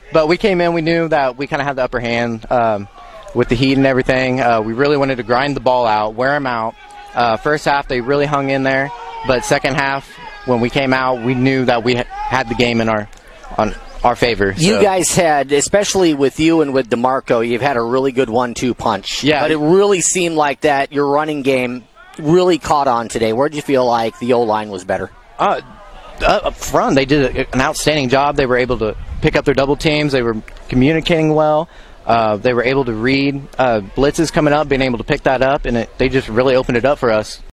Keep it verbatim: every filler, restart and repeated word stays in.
but we came in, we knew that we kind of had the upper hand um, with the heat and everything. Uh, we really wanted to grind the ball out, wear them out. Uh, first half, they really hung in there, but second half, when we came out, we knew that we had the game in our on our favor. So. You guys had, especially with you and with DeMarco, you've had a really good one two punch. Yeah. But it really seemed like that your running game really caught on today. Where did you feel like the O-line was better? Uh, up front, they did an outstanding job. They were able to pick up their double teams. They were communicating well. Uh, they were able to read uh, blitzes coming up, being able to pick that up, and it, they just really opened it up for us.